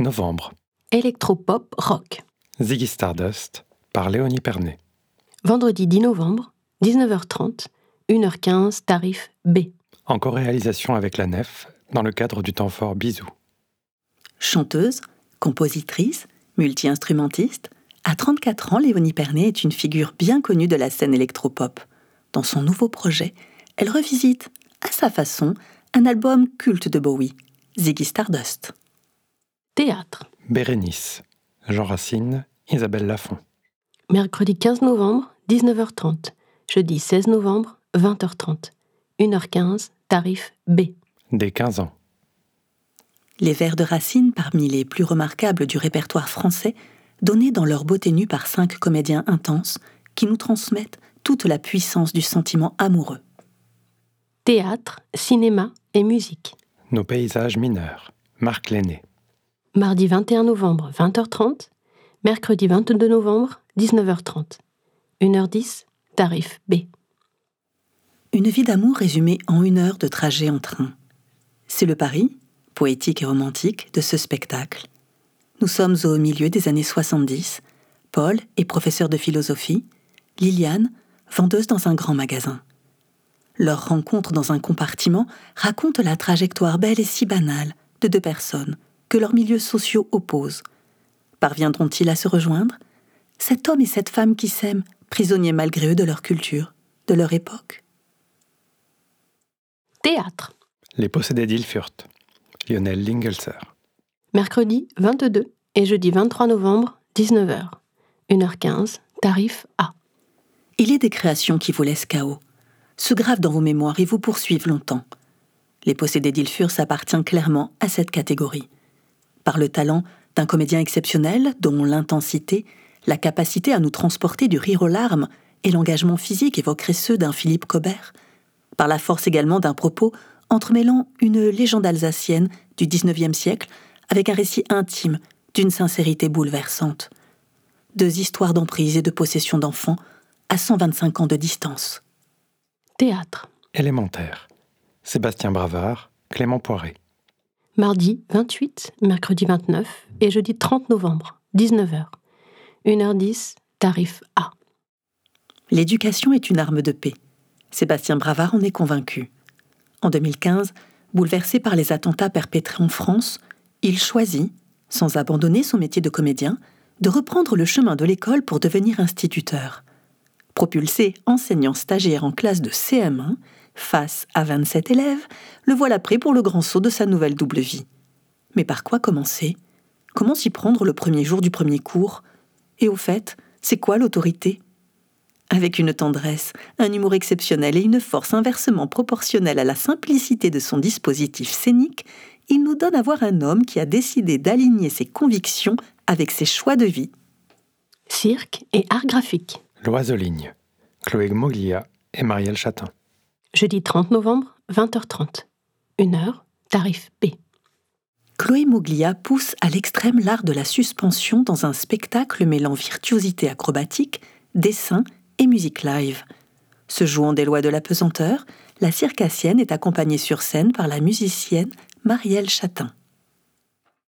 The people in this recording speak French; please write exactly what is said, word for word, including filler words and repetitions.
Novembre. Électropop rock. Ziggy Stardust par Léonie Pernet. Vendredi dix novembre, dix-neuf heures trente, une heure quinze, tarif B. En co-réalisation avec la Nef, dans le cadre du temps fort Bisous. Chanteuse, compositrice, multi-instrumentiste, à trente-quatre ans, Léonie Pernet est une figure bien connue de la scène électropop. Dans son nouveau projet, elle revisite, à sa façon, un album culte de Bowie, Ziggy Stardust. Théâtre. Bérénice. Jean Racine, Isabelle Lafont. Mercredi quinze novembre, dix-neuf heures trente. Jeudi seize novembre, vingt heures trente. une heure quinze, tarif B. Dès quinze ans. Les vers de Racine, parmi les plus remarquables du répertoire français, donnés dans leur beauté nue par cinq comédiens intenses qui nous transmettent toute la puissance du sentiment amoureux. Théâtre, cinéma et musique. Nos paysages mineurs. Marc Lenné. Mardi vingt et un novembre, vingt heures trente. Mercredi vingt-deux novembre, dix-neuf heures trente. une heure dix, tarif B. Une vie d'amour résumée en une heure de trajet en train. C'est le pari, poétique et romantique, de ce spectacle. Nous sommes au milieu des années soixante-dix. Paul est professeur de philosophie, Liliane, vendeuse dans un grand magasin. Leur rencontre dans un compartiment raconte la trajectoire belle et si banale de deux personnes que leurs milieux sociaux opposent. Parviendront-ils à se rejoindre ? Cet homme et cette femme qui s'aiment, prisonniers malgré eux de leur culture, de leur époque. Théâtre. Les possédés d'Ilfurt. Lionel Lingelser. Mercredi vingt-deux et jeudi vingt-trois novembre, dix-neuf heures. une heure quinze, tarif A. Il est des créations qui vous laissent K O, se gravent dans vos mémoires et vous poursuivent longtemps. Les possédés d'Ilfurt s'appartient clairement à cette catégorie. Par le talent d'un comédien exceptionnel, dont l'intensité, la capacité à nous transporter du rire aux larmes et l'engagement physique évoqueraient ceux d'un Philippe Cobert, par la force également d'un propos entremêlant une légende alsacienne du dix-neuvième siècle avec un récit intime d'une sincérité bouleversante. Deux histoires d'emprise et de possession d'enfants à cent vingt-cinq ans de distance. Théâtre. Élémentaire. Sébastien Bravard, Clément Poiret. Mardi vingt-huit, mercredi vingt-neuf et jeudi trente novembre, dix-neuf heures. une heure dix, tarif A. L'éducation est une arme de paix. Sébastien Bravard en est convaincu. En deux mille quinze, bouleversé par les attentats perpétrés en France, il choisit, sans abandonner son métier de comédien, de reprendre le chemin de l'école pour devenir instituteur. Propulsé enseignant stagiaire en classe de C M un, face à vingt-sept élèves, le voilà prêt pour le grand saut de sa nouvelle double vie. Mais par quoi commencer ? Comment s'y prendre le premier jour du premier cours ? Et au fait, c'est quoi l'autorité ? Avec une tendresse, un humour exceptionnel et une force inversement proportionnelle à la simplicité de son dispositif scénique, il nous donne à voir un homme qui a décidé d'aligner ses convictions avec ses choix de vie. Cirque et art graphique. L'Oiseligne. Chloé Moglia et Marielle Chatin. Jeudi trente novembre, vingt heures trente. une heure, tarif B. Chloé Moglia pousse à l'extrême l'art de la suspension dans un spectacle mêlant virtuosité acrobatique, dessin et musique live. Se jouant des lois de la pesanteur, la circassienne est accompagnée sur scène par la musicienne Marielle Chatin.